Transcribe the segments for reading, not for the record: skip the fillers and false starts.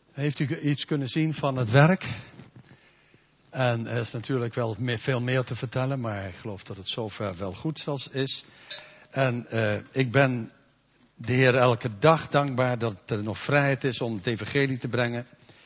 Heeft u iets kunnen zien van het werk? En er is natuurlijk wel veel meer te vertellen, maar ik geloof dat het zover wel goed is. En ik ben de Heer elke dag dankbaar dat er nog vrijheid is om het evangelie te brengen.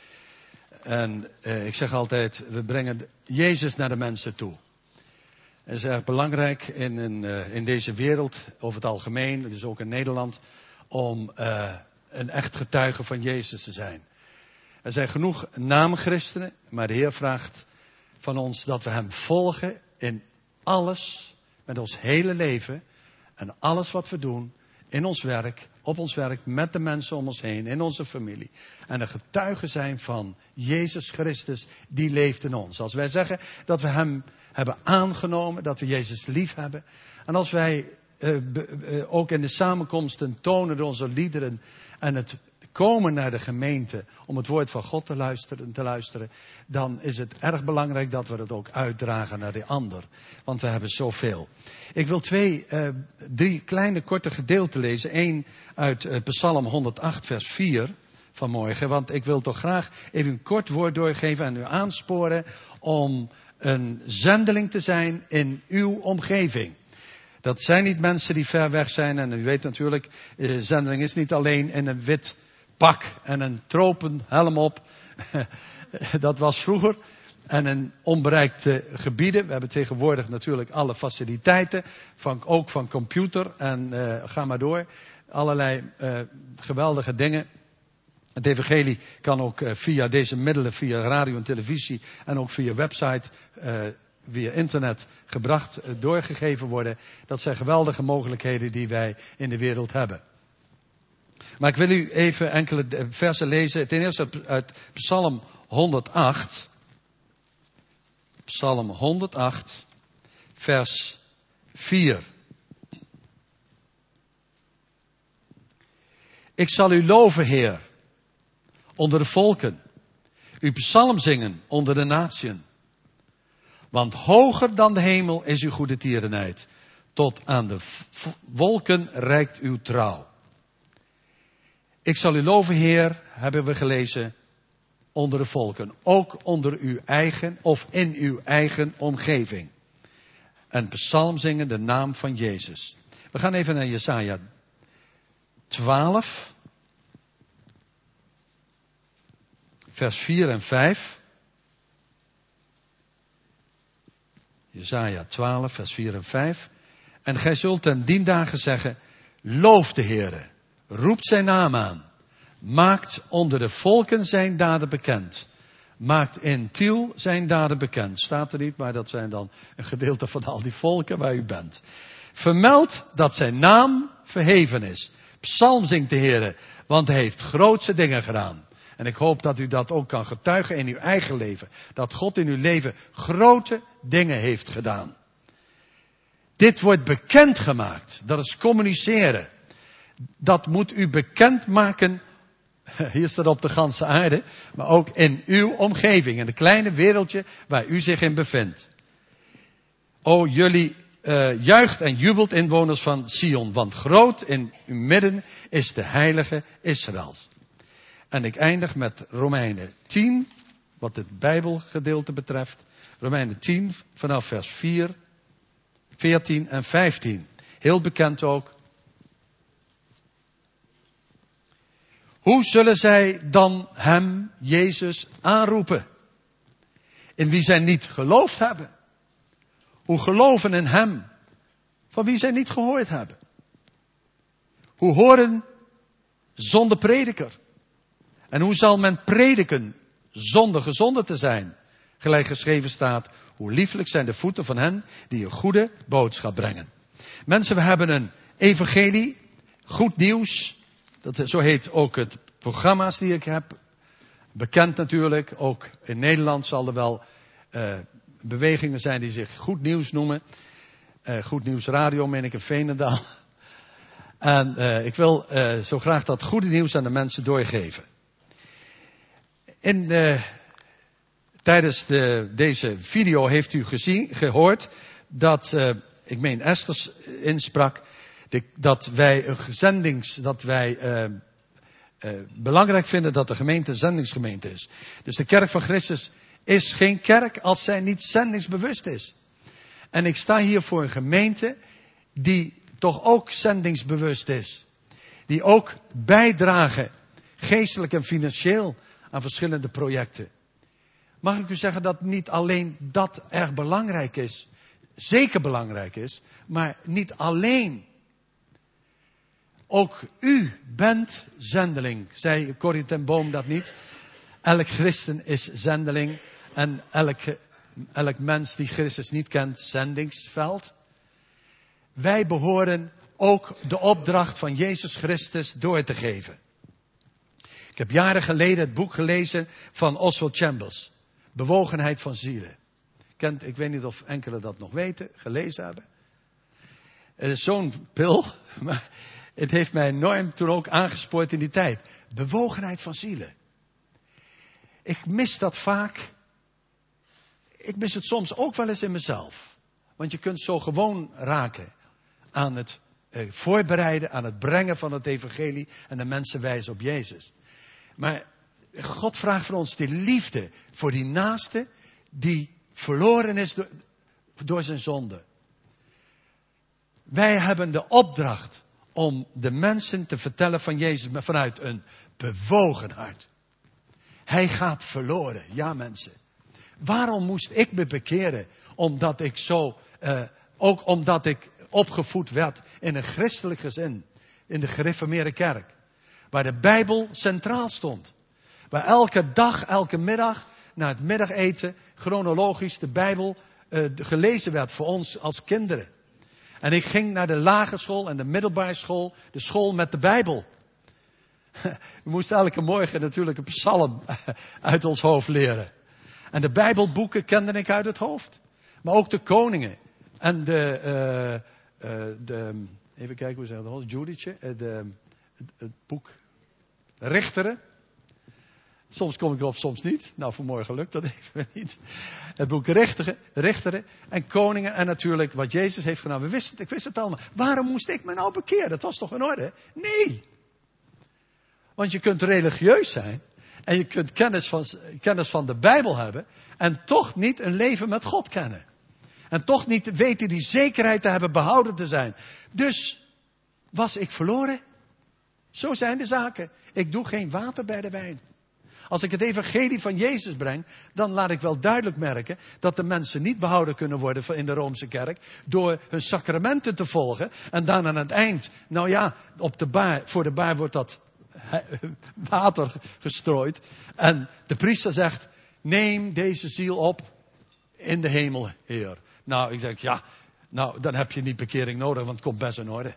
En ik zeg altijd, we brengen Jezus naar de mensen toe. Het is erg belangrijk in deze wereld, over het algemeen, dus ook in Nederland, om een echt getuige van Jezus te zijn. Er zijn genoeg naamchristenen, maar de Heer vraagt van ons dat we hem volgen in alles, met ons hele leven en alles wat we doen, in ons werk, op ons werk, met de mensen om ons heen, in onze familie. En een getuige zijn van Jezus Christus, die leeft in ons. Als wij zeggen dat we hem hebben aangenomen, dat we Jezus lief hebben. En als wij ook in de samenkomsten tonen door onze liederen en het komen naar de gemeente om het woord van God te luisteren, dan is het erg belangrijk dat we het ook uitdragen naar de ander. Want we hebben zoveel. Ik wil 3 kleine korte gedeelten lezen. Eén uit Psalm 108 vers 4 vanmorgen. Want ik wil toch graag even een kort woord doorgeven en u aansporen om een zendeling te zijn in uw omgeving. Dat zijn niet mensen die ver weg zijn. En u weet natuurlijk, zendeling is niet alleen in een wit pak en een tropenhelm op. Dat was vroeger. En in onbereikte gebieden. We hebben tegenwoordig natuurlijk alle faciliteiten. Ook van computer en ga maar door. Allerlei geweldige dingen. Het evangelie kan ook via deze middelen, via radio en televisie en ook via website, via internet gebracht, doorgegeven worden. Dat zijn geweldige mogelijkheden die wij in de wereld hebben. Maar ik wil u even enkele versen lezen. Ten eerste uit Psalm 108. Psalm 108, vers 4. Ik zal u loven, Heer, onder de volken. Uw psalm zingen onder de natieën. Want hoger dan de hemel is uw goede tierenheid. Tot aan de wolken reikt uw trouw. Ik zal u loven, Heer, hebben we gelezen, onder de volken. Ook onder uw eigen of in uw eigen omgeving. Een psalm zingen, de naam van Jezus. We gaan even naar Jesaja 12. Vers 4 en 5. Jesaja 12, vers 4 en 5. En gij zult ten dien dagen zeggen, loof de Heere, roept zijn naam aan. Maakt onder de volken zijn daden bekend. Maakt in Tiel zijn daden bekend. Staat er niet, maar dat zijn dan een gedeelte van al die volken waar u bent. Vermeld dat zijn naam verheven is. Psalm zingt de Heere, want hij heeft grootse dingen gedaan. En ik hoop dat u dat ook kan getuigen in uw eigen leven. Dat God in uw leven grote dingen heeft gedaan. Dit wordt bekendgemaakt. Dat is communiceren. Dat moet u bekendmaken. Hier staat op de ganse aarde. Maar ook in uw omgeving. In het kleine wereldje waar u zich in bevindt. O jullie juicht en jubelt inwoners van Sion. Want groot in uw midden is de heilige Israëls. En ik eindig met Romeinen 10. Wat het Bijbelgedeelte betreft. Romeinen 10 vanaf vers 4, 14 en 15. Heel bekend ook. Hoe zullen zij dan hem, Jezus, aanroepen? In wie zij niet geloofd hebben. Hoe geloven in hem, van wie zij niet gehoord hebben? Hoe horen zonder prediker? En hoe zal men prediken zonder gezonden te zijn? Gelijk geschreven staat, hoe lieflijk zijn de voeten van hen die een goede boodschap brengen. Mensen, we hebben een evangelie, goed nieuws. Zo heet ook het programma's die ik heb. Bekend natuurlijk, ook in Nederland zal er wel bewegingen zijn die zich Goed Nieuws noemen. Goed Nieuws Radio, meen ik in Veenendaal. En ik wil zo graag dat goede nieuws aan de mensen doorgeven. Tijdens deze video heeft u gehoord dat, ik meen Esther insprak, dat wij belangrijk vinden dat de gemeente een zendingsgemeente is. Dus de kerk van Christus is geen kerk als zij niet zendingsbewust is. En ik sta hier voor een gemeente die toch ook zendingsbewust is. Die ook bijdragen, geestelijk en financieel, aan verschillende projecten. Mag ik u zeggen dat niet alleen dat erg belangrijk is, zeker belangrijk is, maar niet alleen. Ook u bent zendeling. Zei Corrie ten Boom dat niet? Elk christen is zendeling. En elk mens die Christus niet kent, zendingsveld. Wij behoren ook de opdracht van Jezus Christus door te geven. Ik heb jaren geleden het boek gelezen van Oswald Chambers. Bewogenheid van zielen. Ik weet niet of enkele dat nog weten, gelezen hebben. Het is zo'n pil, maar het heeft mij enorm toen ook aangespoord in die tijd. Bewogenheid van zielen. Ik mis dat vaak. Ik mis het soms ook wel eens in mezelf. Want je kunt zo gewoon raken aan het voorbereiden, aan het brengen van het evangelie en de mensen wijzen op Jezus. Maar God vraagt van ons die liefde voor die naaste die verloren is door zijn zonde. Wij hebben de opdracht om de mensen te vertellen van Jezus, maar vanuit een bewogen hart. Hij gaat verloren, ja mensen. Waarom moest ik me bekeren? Omdat ik ook omdat ik opgevoed werd in een christelijk gezin. In de gereformeerde kerk. Waar de Bijbel centraal stond. Waar elke dag, elke middag, na het middageten, chronologisch de Bijbel gelezen werd voor ons als kinderen. En ik ging naar de lagere school en de middelbare school, de school met de Bijbel. We moesten elke morgen natuurlijk een psalm uit ons hoofd leren. En de Bijbelboeken kende ik uit het hoofd. Maar ook de koningen. En even kijken hoe zeg dat, Judithje. Het boek Richteren. Soms kom ik erop, soms niet. Nou, vanmorgen lukt dat even niet. Het boek Richteren en koningen. En natuurlijk wat Jezus heeft gedaan. Ik wist het allemaal. Waarom moest ik me nou bekeren? Dat was toch in orde? Nee. Want je kunt religieus zijn. En je kunt kennis van de Bijbel hebben. En toch niet een leven met God kennen. En toch niet weten die zekerheid te hebben behouden te zijn. Dus was ik verloren? Zo zijn de zaken. Ik doe geen water bij de wijn. Als ik het evangelie van Jezus breng, dan laat ik wel duidelijk merken dat de mensen niet behouden kunnen worden in de Roomse kerk door hun sacramenten te volgen. En dan aan het eind, nou ja, voor de baar wordt dat water gestrooid. En de priester zegt, neem deze ziel op in de hemel, Heer. Nou, ik zeg, ja, nou, dan heb je niet bekering nodig, want het komt best in orde.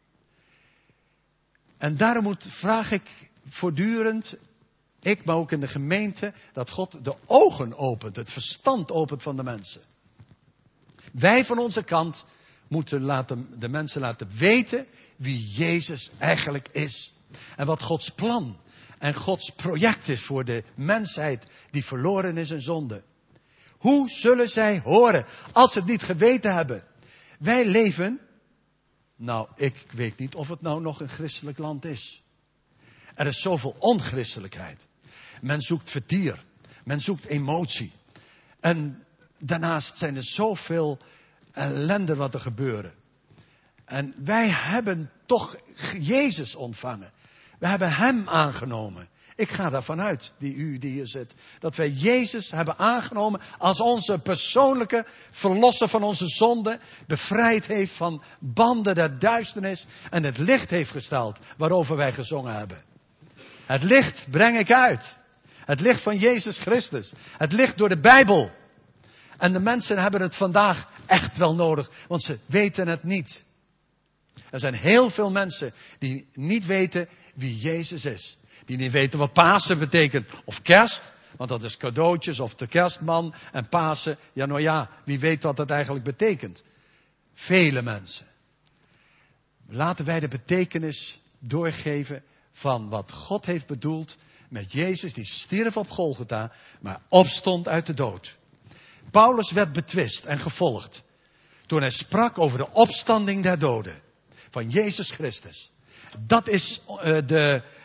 En daarom vraag ik voortdurend, maar ook in de gemeente, dat God de ogen opent, het verstand opent van de mensen. Wij van onze kant moeten de mensen laten weten wie Jezus eigenlijk is. En wat Gods plan en Gods project is voor de mensheid die verloren is in zonde. Hoe zullen zij horen als ze het niet geweten hebben? Wij leven, nou ik weet niet of het nou nog een christelijk land is. Er is zoveel onchristelijkheid. Men zoekt vertier. Men zoekt emotie. En daarnaast zijn er zoveel ellende wat er gebeuren. En wij hebben toch Jezus ontvangen. We hebben hem aangenomen. Ik ga daarvan uit, u die hier zit. Dat wij Jezus hebben aangenomen als onze persoonlijke verlosser van onze zonde. Bevrijd heeft van banden der duisternis. En het licht heeft gesteld waarover wij gezongen hebben. Het licht breng ik uit. Het licht van Jezus Christus. Het licht door de Bijbel. En de mensen hebben het vandaag echt wel nodig. Want ze weten het niet. Er zijn heel veel mensen die niet weten wie Jezus is. Die niet weten wat Pasen betekent. Of kerst. Want dat is cadeautjes. Of de kerstman. En Pasen. Ja, nou ja. Wie weet wat dat eigenlijk betekent. Vele mensen. Laten wij de betekenis doorgeven van wat God heeft bedoeld met Jezus die stierf op Golgotha, maar opstond uit de dood. Paulus werd betwist en gevolgd toen hij sprak over de opstanding der doden van Jezus Christus. Dat is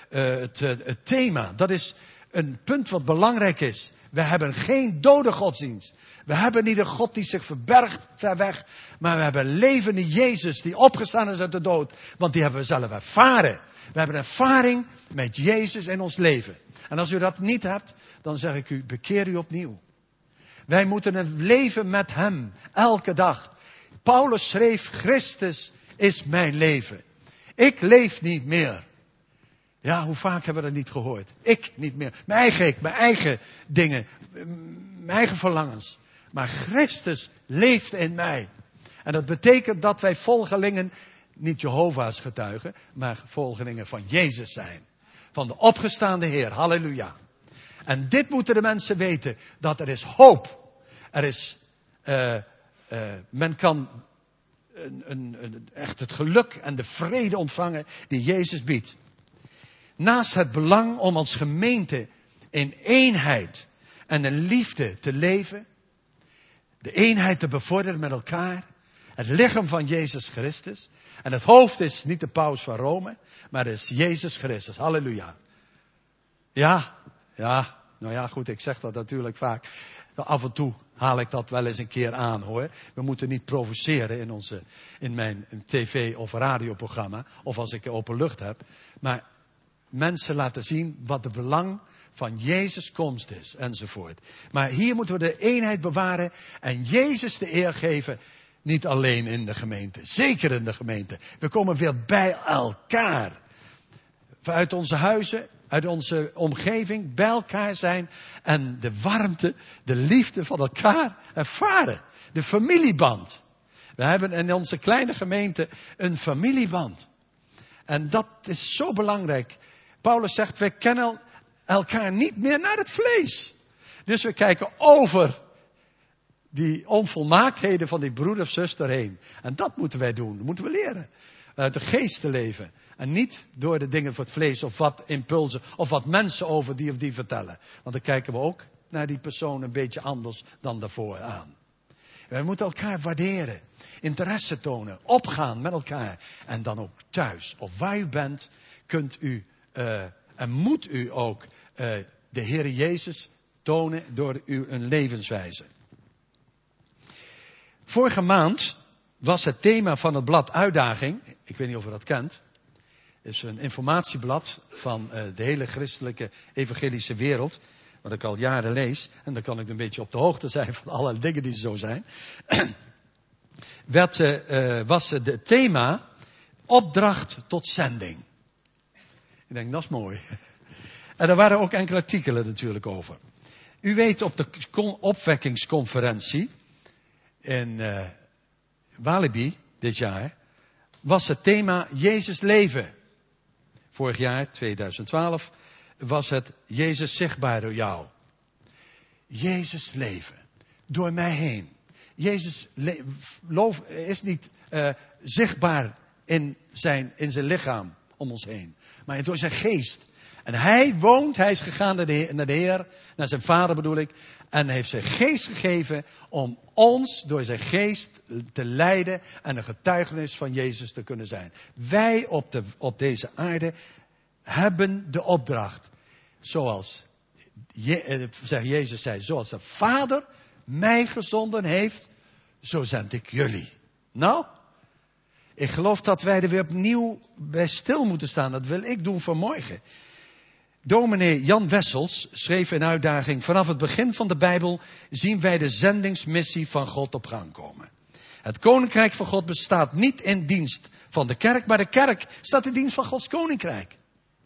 het thema. Dat is een punt wat belangrijk is. We hebben geen dode godsdienst. We hebben niet een God die zich verbergt ver weg. Maar we hebben een levende Jezus die opgestaan is uit de dood. Want die hebben we zelf ervaren. We hebben ervaring met Jezus in ons leven. En als u dat niet hebt, dan zeg ik u, bekeer u opnieuw. Wij moeten een leven met hem, elke dag. Paulus schreef, Christus is mijn leven. Ik leef niet meer. Ja, hoe vaak hebben we dat niet gehoord? Ik niet meer. Mijn eigen ik, mijn eigen dingen, mijn eigen verlangens. Maar Christus leeft in mij. En dat betekent dat wij volgelingen, niet Jehovah's getuigen, maar volgelingen van Jezus zijn. Van de opgestaande Heer. Halleluja. En dit moeten de mensen weten, dat er is hoop. Er is, men kan echt het geluk en de vrede ontvangen die Jezus biedt. Naast het belang om als gemeente in eenheid en in liefde te leven. De eenheid te bevorderen met elkaar. Het lichaam van Jezus Christus. En het hoofd is niet de paus van Rome, maar het is Jezus Christus. Halleluja. Ja, nou ja, goed, ik zeg dat natuurlijk vaak. Af en toe haal ik dat wel eens een keer aan, hoor. We moeten niet provoceren in mijn tv- of radioprogramma. Of als ik open lucht heb. Maar mensen laten zien wat het belang van Jezus' komst is, enzovoort. Maar hier moeten we de eenheid bewaren en Jezus de eer geven. Niet alleen in de gemeente, zeker in de gemeente. We komen weer bij elkaar. Vanuit onze huizen, uit onze omgeving, bij elkaar zijn. En de warmte, de liefde van elkaar ervaren. De familieband. We hebben in onze kleine gemeente een familieband. En dat is zo belangrijk. Paulus zegt, wij kennen elkaar niet meer naar het vlees. Dus we kijken over die onvolmaaktheden van die broeder of zuster heen. En dat moeten wij doen. Dat moeten we leren. Uit de geest te leven. En niet door de dingen van het vlees of wat impulsen. Of wat mensen over die of die vertellen. Want dan kijken we ook naar die persoon een beetje anders dan daarvoor aan. We moeten elkaar waarderen. Interesse tonen. Opgaan met elkaar. En dan ook thuis. Of waar u bent, kunt u en moet u ook de Heer Jezus tonen door uw levenswijze. Vorige maand was het thema van het blad Uitdaging. Ik weet niet of u dat kent. Het is een informatieblad van de hele christelijke evangelische wereld. Wat ik al jaren lees. En dan kan ik een beetje op de hoogte zijn van alle dingen die zo zijn. Was het thema opdracht tot zending. Ik denk, dat is mooi. En er waren ook enkele artikelen natuurlijk over. U weet, op de opwekkingsconferentie in Walibi dit jaar was het thema Jezus leven. Vorig jaar, 2012, was het Jezus zichtbaar door jou. Jezus leven. Door mij heen. Jezus is niet zichtbaar in zijn lichaam om ons heen. Maar door zijn geest. En hij is gegaan naar de Heer, naar zijn Vader bedoel ik. En heeft zijn geest gegeven om ons door zijn geest te leiden en een getuigenis van Jezus te kunnen zijn. Wij op deze aarde hebben de opdracht. Zoals Jezus zei, zoals de Vader mij gezonden heeft, zo zend ik jullie. Nou, ik geloof dat wij er weer opnieuw bij stil moeten staan. Dat wil ik doen vanmorgen. Dominee Jan Wessels schreef in Uitdaging: vanaf het begin van de Bijbel zien wij de zendingsmissie van God op gang komen. Het koninkrijk van God bestaat niet in dienst van de kerk, maar de kerk staat in dienst van Gods koninkrijk.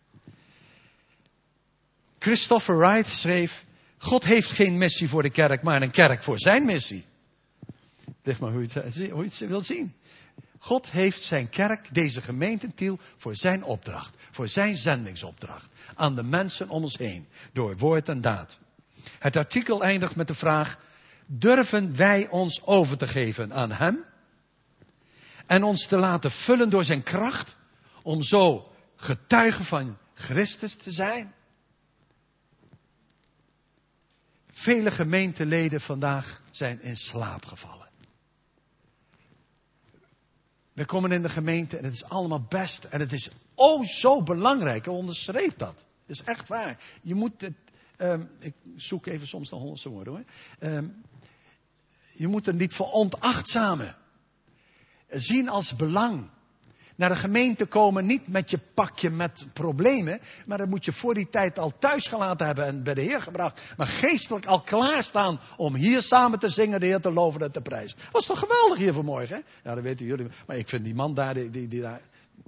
Christopher Wright schreef: God heeft geen missie voor de kerk, maar een kerk voor zijn missie. Zeg maar hoe je het wil zien. God heeft zijn kerk, deze gemeente Tiel, voor zijn opdracht. Voor zijn zendingsopdracht. Aan de mensen om ons heen. Door woord en daad. Het artikel eindigt met de vraag: durven wij ons over te geven aan hem? En ons te laten vullen door zijn kracht? Om zo getuigen van Christus te zijn? Vele gemeenteleden vandaag zijn in slaap gevallen. We komen in de gemeente en het is allemaal best. En het is zo belangrijk. Ik onderstreep dat. Het is echt waar. Je moet het... ik zoek even soms de Hollandse woorden hoor. Je moet er niet veronachtzamen. Zien als belang. Naar de gemeente komen niet met je pakje met problemen. Maar dat moet je voor die tijd al thuis gelaten hebben en bij de Heer gebracht. Maar geestelijk al klaarstaan om hier samen te zingen, de Heer te loven en te prijzen. Was toch geweldig hier vanmorgen, hè? Ja, dat weten jullie. Maar ik vind die man daar, die daar...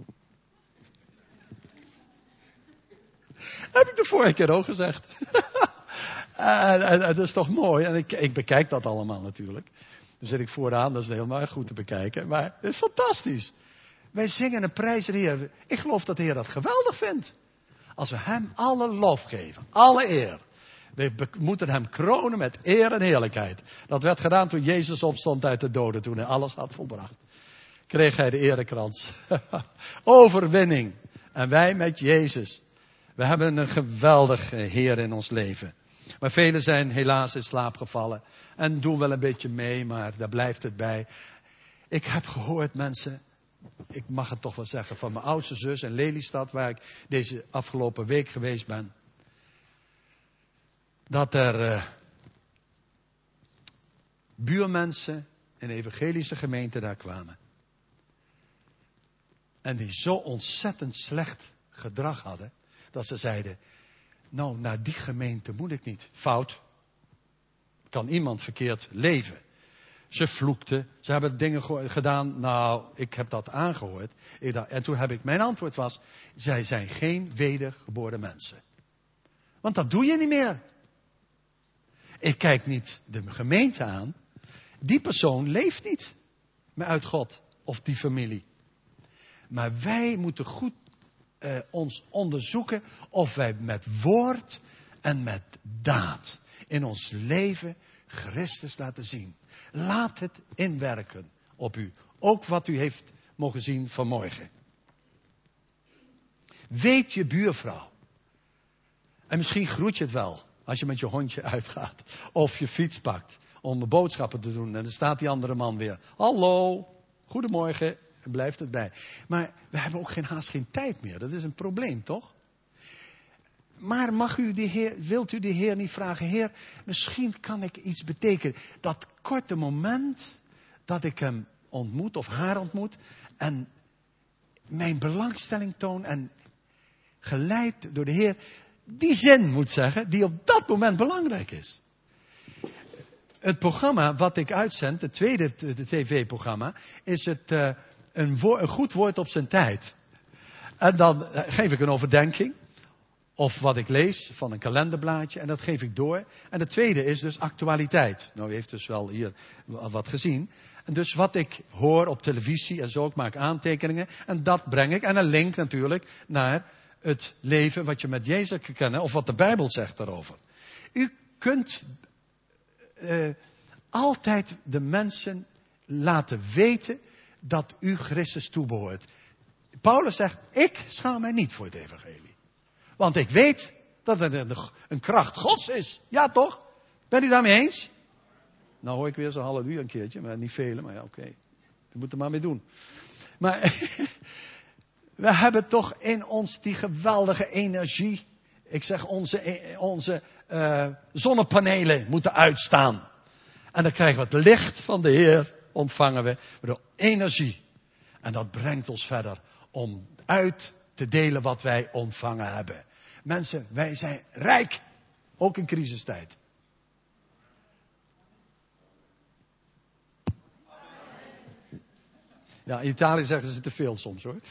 Heb ik de vorige keer ook gezegd. En dat is toch mooi. En ik bekijk dat allemaal natuurlijk. Dan zit ik vooraan, dat is helemaal goed te bekijken. Maar het is fantastisch. Wij zingen en prijzen de Heer. Ik geloof dat de Heer dat geweldig vindt. Als we hem alle lof geven. Alle eer. We moeten hem kronen met eer en heerlijkheid. Dat werd gedaan toen Jezus opstond uit de doden. Toen hij alles had volbracht. Kreeg hij de erekrans. Overwinning. En wij met Jezus. We hebben een geweldige Heer in ons leven. Maar velen zijn helaas in slaap gevallen. En doen wel een beetje mee, maar daar blijft het bij. Ik heb gehoord mensen... Ik mag het toch wel zeggen, van mijn oudste zus in Lelystad, waar ik deze afgelopen week geweest ben. Dat er buurmensen in de evangelische gemeente daar kwamen. En die zo ontzettend slecht gedrag hadden, dat ze zeiden, nou, naar die gemeente moet ik niet. Fout. Kan iemand verkeerd leven. Ze vloekten, ze hebben dingen gedaan, nou, ik heb dat aangehoord. En toen mijn antwoord was, zij zijn geen wedergeboren mensen. Want dat doe je niet meer. Ik kijk niet de gemeente aan. Die persoon leeft niet meer uit God of die familie. Maar wij moeten goed ons onderzoeken of wij met woord en met daad in ons leven Christus laten zien. Laat het inwerken op u. Ook wat u heeft mogen zien vanmorgen. Weet je buurvrouw. En misschien groet je het wel. Als je met je hondje uitgaat. Of je fiets pakt. Om boodschappen te doen. En dan staat die andere man weer. Hallo. Goedemorgen. En blijft het bij. Maar we hebben ook haast geen tijd meer. Dat is een probleem, toch? Maar wilt u de Heer niet vragen, Heer, misschien kan ik iets betekenen. Dat korte moment dat ik hem ontmoet of haar ontmoet en mijn belangstelling toon en geleid door de Heer, die zin moet zeggen, die op dat moment belangrijk is. Het programma wat ik uitzend, het tweede tv-programma, is een goed woord op zijn tijd. En dan geef ik een overdenking. Of wat ik lees van een kalenderblaadje en dat geef ik door. En het tweede is dus actualiteit. Nou, u heeft dus wel hier wat gezien. En dus wat ik hoor op televisie en zo, ik maak aantekeningen. En dat breng ik. En een link natuurlijk naar het leven wat je met Jezus kan kennen. Of wat de Bijbel zegt daarover. U kunt altijd de mensen laten weten dat u Christus toebehoort. Paulus zegt, ik schaam mij niet voor het evangelie. Want ik weet dat het een kracht Gods is. Ja, toch? Bent u daarmee eens? Nou hoor ik weer zo'n halleluja een keertje. Maar niet vele, maar ja, oké. We moeten er maar mee doen. Maar we hebben toch in ons die geweldige energie. Ik zeg onze zonnepanelen moeten uitstaan. En dan krijgen we het licht van de Heer. Ontvangen we de energie. En dat brengt ons verder om uit te delen wat wij ontvangen hebben. Mensen, wij zijn rijk. Ook in crisistijd. Ja, in Italië zeggen ze te veel soms hoor.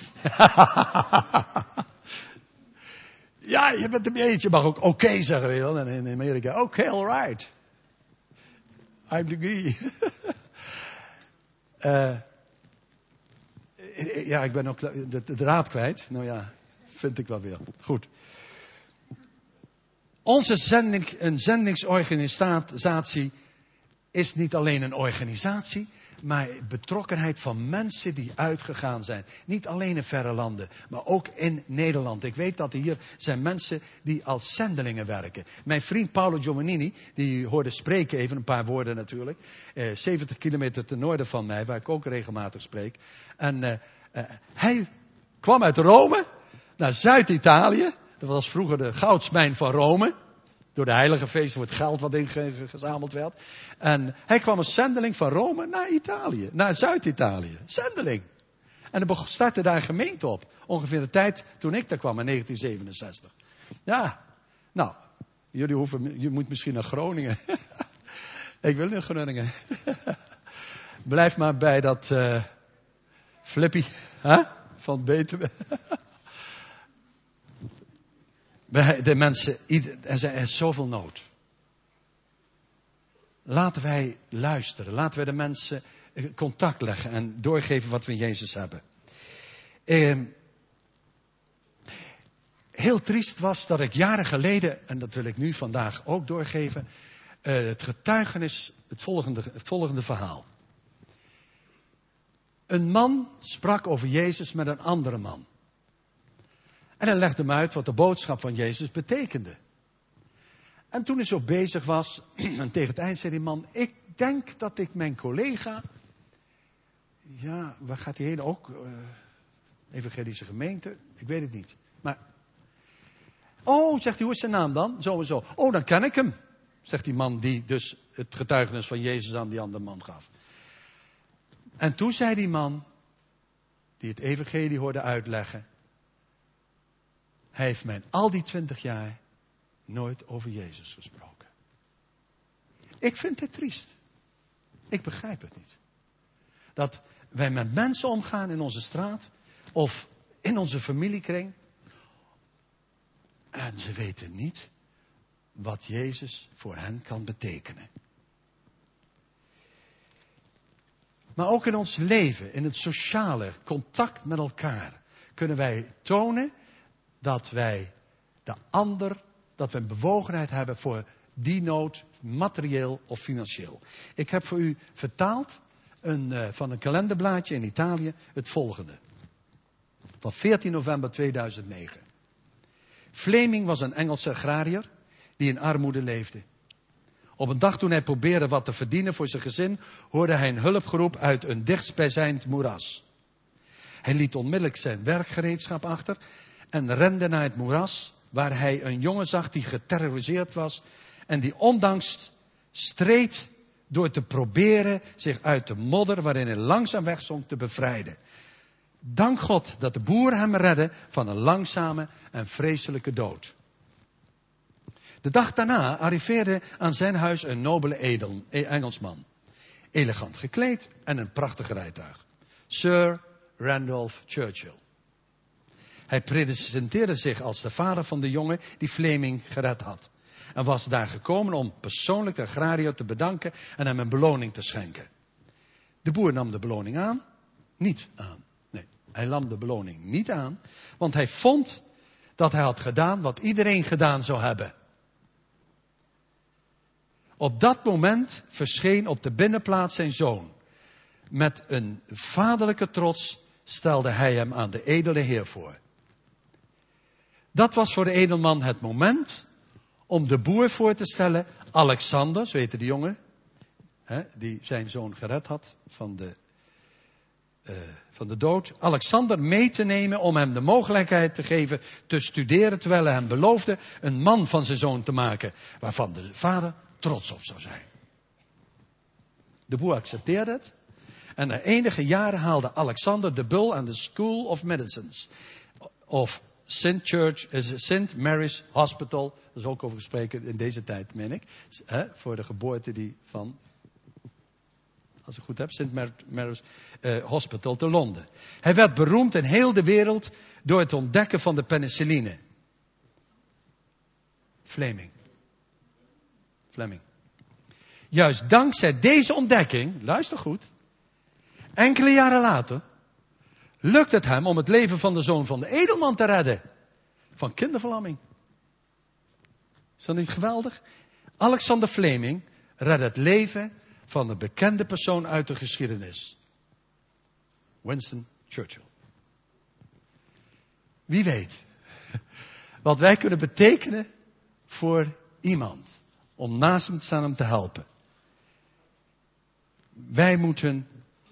Ja, je bent een beetje, je mag ook oké zeggen. Weet je wel. En in Amerika, oké, alright. I'm the guy. Ja, ik ben ook de draad kwijt. Nou ja, vind ik wel weer. Goed. Onze zendingsorganisatie is niet alleen een organisatie, maar betrokkenheid van mensen die uitgegaan zijn. Niet alleen in verre landen, maar ook in Nederland. Ik weet dat er hier zijn mensen die als zendelingen werken. Mijn vriend Paolo Giovannini, die u hoorde spreken, even een paar woorden natuurlijk. 70 kilometer ten noorden van mij, waar ik ook regelmatig spreek. En hij kwam uit Rome naar Zuid-Italië. Dat was vroeger de goudsmijn van Rome. Door de heilige feesten voor het geld wat ingezameld werd. En hij kwam als zendeling van Rome naar Italië. Naar Zuid-Italië. Zendeling. En er startte daar een gemeente op. Ongeveer de tijd toen ik daar kwam in 1967. Ja, nou, je moet misschien naar Groningen. Ik wil naar Groningen. Blijf maar bij dat Flippy van Betuwe. De mensen, er is zoveel nood. Laten wij luisteren. Laten wij de mensen contact leggen en doorgeven wat we in Jezus hebben. Heel triest was dat ik jaren geleden, en dat wil ik nu vandaag ook doorgeven, het getuigenis, het volgende verhaal. Een man sprak over Jezus met een andere man. En hij legde hem uit wat de boodschap van Jezus betekende. En toen hij zo bezig was, en tegen het eind zei die man, ik denk dat ik mijn collega, ja, waar gaat hij heen ook? Evangelische gemeente? Ik weet het niet. Maar, zegt hij, hoe is zijn naam dan? Zo en zo. Dan ken ik hem, zegt die man die dus het getuigenis van Jezus aan die andere man gaf. En toen zei die man, die het evangelie hoorde uitleggen, hij heeft mij al die 20 jaar nooit over Jezus gesproken. Ik vind het triest. Ik begrijp het niet. Dat wij met mensen omgaan in onze straat of in onze familiekring. En ze weten niet wat Jezus voor hen kan betekenen. Maar ook in ons leven, in het sociale contact met elkaar, kunnen wij tonen dat wij de ander, dat we een bewogenheid hebben voor die nood, materieel of financieel. Ik heb voor u vertaald van een kalenderblaadje in Italië het volgende. Van 14 november 2009. Fleming was een Engelse agrariër die in armoede leefde. Op een dag toen hij probeerde wat te verdienen voor zijn gezin, hoorde hij een hulpgeroep uit een dichtstbijzijnd moeras. Hij liet onmiddellijk zijn werkgereedschap achter en rende naar het moeras, waar hij een jongen zag die geterroriseerd was en die ondanks streed door te proberen zich uit de modder waarin hij langzaam wegzonk te bevrijden. Dank God dat de boer hem redde van een langzame en vreselijke dood. De dag daarna arriveerde aan zijn huis een nobele Engelsman. Elegant gekleed en een prachtig rijtuig. Sir Randolph Churchill. Hij presenteerde zich als de vader van de jongen die Fleming gered had. En was daar gekomen om persoonlijk de agrariër te bedanken en hem een beloning te schenken. De boer nam de beloning aan? Niet aan. Nee, hij nam de beloning niet aan, want hij vond dat hij had gedaan wat iedereen gedaan zou hebben. Op dat moment verscheen op de binnenplaats zijn zoon. Met een vaderlijke trots stelde hij hem aan de edele Heer voor. Dat was voor de edelman het moment om de boer voor te stellen, Alexander, zo heette de jongen, die zijn zoon gered had van de dood. Alexander mee te nemen om hem de mogelijkheid te geven te studeren, terwijl hij hem beloofde een man van zijn zoon te maken, waarvan de vader trots op zou zijn. De boer accepteerde het. En na enige jaren haalde Alexander de bul aan de School of Medicines. Of St. Mary's Hospital. Dat is ook over gesproken in deze tijd, meen ik. Voor de geboorte die van, als ik goed heb, St. Mary's Hospital te Londen. Hij werd beroemd in heel de wereld door het ontdekken van de penicilline. Fleming. Juist dankzij deze ontdekking, luister goed, enkele jaren later, lukt het hem om het leven van de zoon van de edelman te redden. Van kinderverlamming. Is dat niet geweldig? Alexander Fleming redde het leven van een bekende persoon uit de geschiedenis. Winston Churchill. Wie weet wat wij kunnen betekenen voor iemand. Om naast hem te staan om te helpen. Wij moeten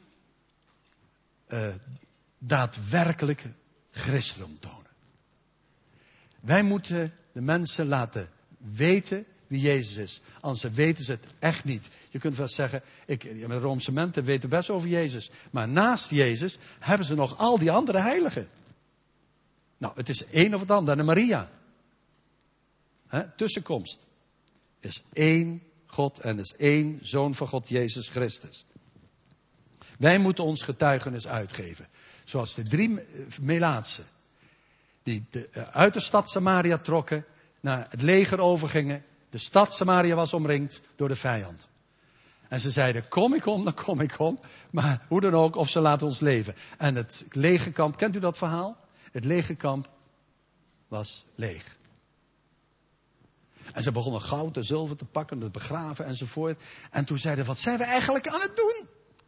daadwerkelijk christendom tonen. Wij moeten de mensen laten weten wie Jezus is. Anders weten ze het echt niet. Je kunt wel zeggen, de Roomse mensen weten best over Jezus. Maar naast Jezus hebben ze nog al die andere heiligen. Nou, het is één of het ander. En Maria. Tussenkomst. Is één God en is één Zoon van God, Jezus Christus. Wij moeten ons getuigenis uitgeven. Zoals de 3 Melaatsen. Die uit de stad Samaria trokken. Naar het leger overgingen. De stad Samaria was omringd door de vijand. En ze zeiden, kom ik om, dan kom ik om. Maar hoe dan ook, of ze laten ons leven. En het legerkamp, kent u dat verhaal? Het legerkamp was leeg. En ze begonnen goud en zilver te pakken, te begraven enzovoort. En toen zeiden, wat zijn we eigenlijk aan het doen?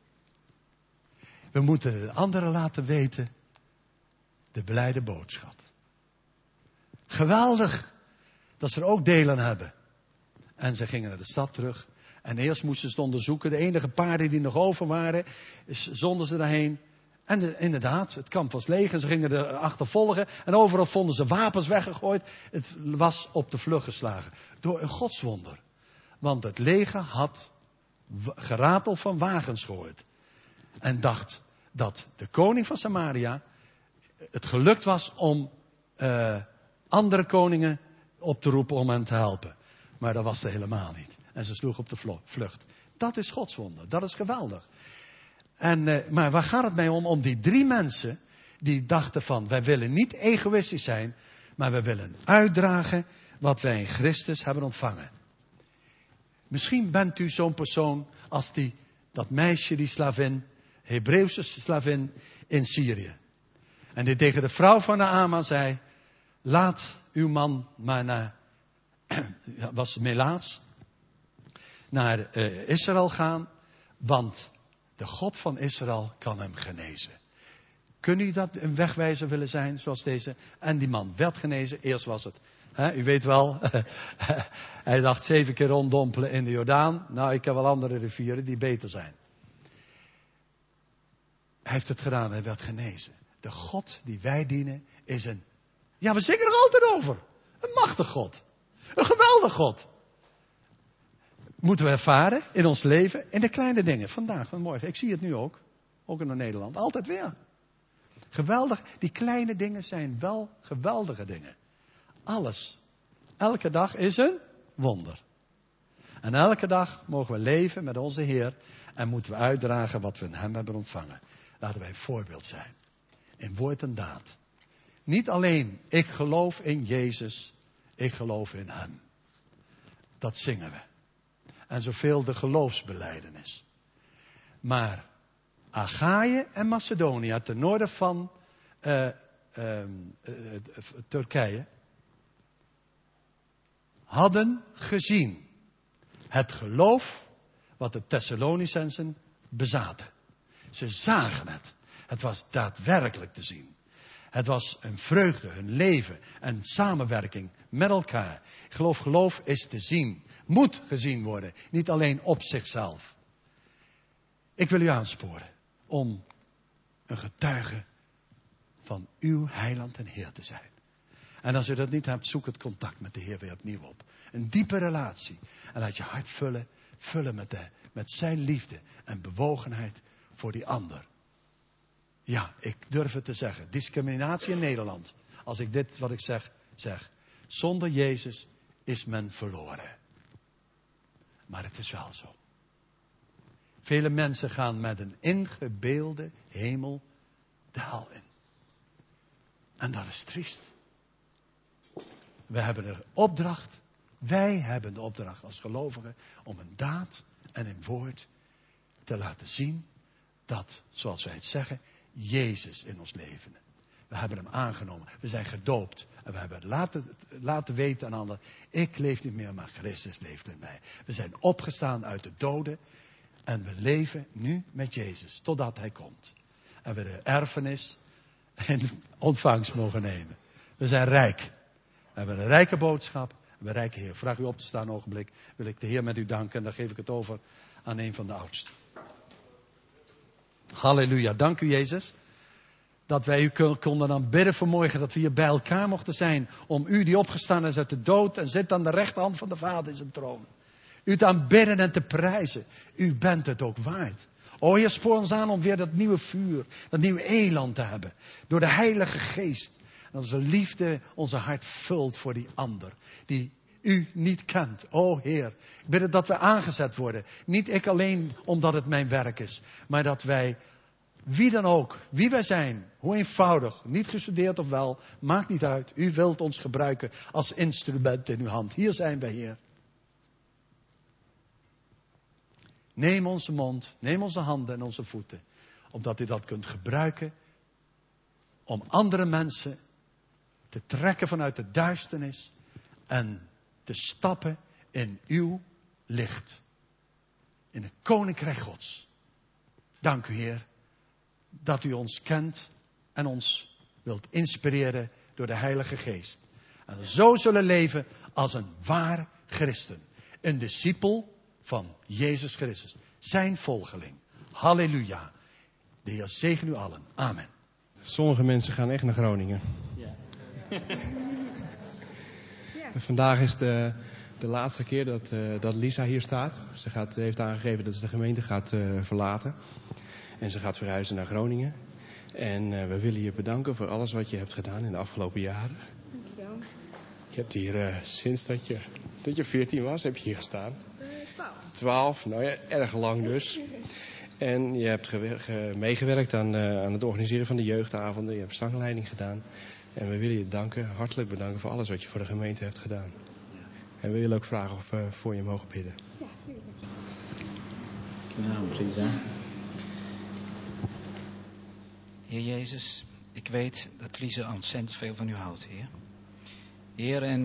We moeten de anderen laten weten de blijde boodschap. Geweldig dat ze er ook deel aan hebben. En ze gingen naar de stad terug. En eerst moesten ze het onderzoeken. De enige paarden die nog over waren, zonden ze daarheen. En inderdaad, het kamp was leeg en ze gingen er achtervolgen. En overal vonden ze wapens weggegooid. Het was op de vlucht geslagen. Door een godswonder. Want het leger had geratel van wagens gehoord. En dacht dat de koning van Samaria het gelukt was om andere koningen op te roepen om hen te helpen. Maar dat was het helemaal niet. En ze sloegen op de vlucht. Dat is godswonder. Dat is geweldig. Maar waar gaat het mij om? Om die 3 mensen die dachten van, wij willen niet egoïstisch zijn, maar we willen uitdragen wat wij in Christus hebben ontvangen. Misschien bent u zo'n persoon als dat meisje, die slavin, Hebreeuwse slavin in Syrië. En die tegen de vrouw van Naaman zei, laat uw man maar naar, was Melaats, naar Israël gaan, want de God van Israël kan hem genezen. Kun u dat een wegwijzer willen zijn, zoals deze? En die man werd genezen. Eerst was het, u weet wel, hij dacht 7 keer ronddompelen in de Jordaan. Nou, ik heb wel andere rivieren die beter zijn. Hij heeft het gedaan, hij werd genezen. De God die wij dienen is we zingen er altijd over. Een machtig God. Een geweldig God. Moeten we ervaren in ons leven, in de kleine dingen. Vandaag en morgen. Ik zie het nu ook. Ook in Nederland. Altijd weer. Geweldig. Die kleine dingen zijn wel geweldige dingen. Alles. Elke dag is een wonder. En elke dag mogen we leven met onze Heer. En moeten we uitdragen wat we in Hem hebben ontvangen. Laten wij een voorbeeld zijn. In woord en daad. Niet alleen, ik geloof in Jezus. Ik geloof in Hem. Dat zingen we. En zoveel de geloofsbelijdenis. Maar Achaïe en Macedonië, ten noorden van Turkije, hadden gezien het geloof wat de Thessalonicensen bezaten. Ze zagen het. Het was daadwerkelijk te zien. Het was een vreugde, een leven en samenwerking met elkaar. Geloof is te zien. Moet gezien worden. Niet alleen op zichzelf. Ik wil u aansporen om een getuige van uw heiland en Heer te zijn. En als u dat niet hebt, zoek het contact met de Heer weer opnieuw op. Een diepe relatie. En laat je hart vullen met zijn liefde en bewogenheid voor die ander. Ja, ik durf het te zeggen. Discriminatie in Nederland. Als ik dit wat ik zeg. Zonder Jezus is men verloren. Maar het is wel zo. Vele mensen gaan met een ingebeelde hemel de hel in. En dat is triest. We hebben de opdracht. Wij hebben de opdracht als gelovigen om een daad en een woord te laten zien dat, zoals wij het zeggen, Jezus in ons leven. We hebben hem aangenomen. We zijn gedoopt. En we hebben laten weten aan anderen. Ik leef niet meer, maar Christus leeft in mij. We zijn opgestaan uit de doden. En we leven nu met Jezus, totdat Hij komt. En we de erfenis in ontvangst mogen nemen. We zijn rijk. We hebben een rijke boodschap. We een rijke Heer. Ik vraag u op te staan een ogenblik. Wil ik de Heer met u danken. En dan geef ik het over aan een van de oudsten. Halleluja. Dank u Jezus. Dat wij u konden aanbidden vanmorgen. Dat we hier bij elkaar mochten zijn. Om u die opgestaan is uit de dood. En zit aan de rechterhand van de Vader in zijn troon. U te aanbidden en te prijzen. U bent het ook waard. O Heer, spoor ons aan om weer dat nieuwe vuur. Dat nieuwe elan te hebben. Door de Heilige Geest. En onze liefde onze hart vult voor die ander. Die u niet kent. O Heer, ik bid dat we aangezet worden. Niet ik alleen omdat het mijn werk is. Maar dat wij, wie dan ook, wie wij zijn. Hoe eenvoudig, niet gestudeerd of wel. Maakt niet uit. U wilt ons gebruiken als instrument in uw hand. Hier zijn wij, Heer. Neem onze mond, neem onze handen en onze voeten. Omdat u dat kunt gebruiken om andere mensen te trekken vanuit de duisternis en te stappen in uw licht. In het koninkrijk Gods. Dank u Heer dat u ons kent en ons wilt inspireren door de Heilige Geest. En we zo zullen leven als een waar christen. Een discipel van Jezus Christus. Zijn volgeling. Halleluja. De Heer zegen u allen. Amen. Sommige mensen gaan echt naar Groningen. Ja. Vandaag is de laatste keer dat Lisa hier staat. Ze heeft aangegeven dat ze de gemeente gaat verlaten. En ze gaat verhuizen naar Groningen. En we willen je bedanken voor alles wat je hebt gedaan in de afgelopen jaren. Dankjewel. Je hebt hier sinds dat je 14 was, heb je hier gestaan. 12, nou ja, erg lang dus. En je hebt meegewerkt aan het organiseren van de jeugdavonden. Je hebt zangleiding gedaan. En we willen je danken, hartelijk bedanken voor alles wat je voor de gemeente hebt gedaan. En we willen ook vragen of we voor je mogen bidden. Ja, tuurlijk. Nou, Lisa. Heer Jezus, ik weet dat Lisa ontzettend veel van u houdt, Heer. Heer, en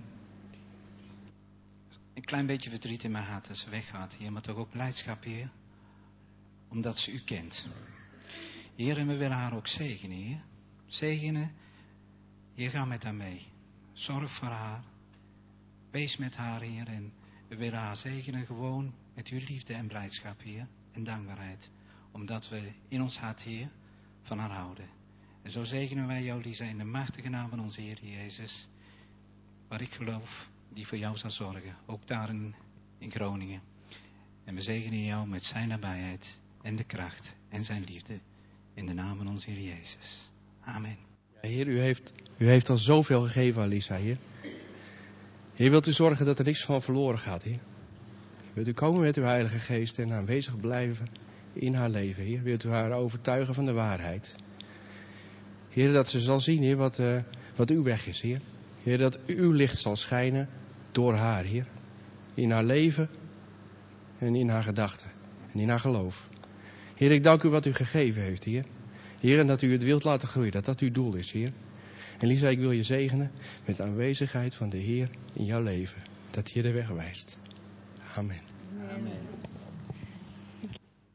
een klein beetje verdriet in mijn hart als ze weggaat, Heer. Maar toch ook blijdschap, Heer. Omdat ze u kent. Heer, en we willen haar ook zegenen, Heer. Zegenen. Heer, ga met haar mee. Zorg voor haar. Wees met haar, Heer. En we willen haar zegenen gewoon met uw liefde en blijdschap, Heer. En dankbaarheid. Omdat we in ons hart, Heer, van haar houden. En zo zegenen wij jou, Lisa, in de machtige naam van onze Heer Jezus. Waar ik geloof, die voor jou zal zorgen. Ook daar in Groningen. En we zegenen jou met zijn nabijheid en de kracht en zijn liefde. In de naam van onze Heer Jezus. Amen. Ja, Heer, u heeft al zoveel gegeven aan Lisa, Heer. Heer, wilt u zorgen dat er niks van verloren gaat, Heer. Wilt u komen met uw Heilige Geest en aanwezig blijven in haar leven, Heer. Wilt u haar overtuigen van de waarheid. Heer, dat ze zal zien, Heer, wat uw weg is, Heer. Heer, dat uw licht zal schijnen door haar, Heer. In haar leven en in haar gedachten en in haar geloof. Heer, ik dank u wat u gegeven heeft, Heer. Heer, en dat u het wilt laten groeien, dat uw doel is, Heer. En Lisa, ik wil je zegenen met de aanwezigheid van de Heer in jouw leven. Dat hij je de weg wijst. Amen. Amen.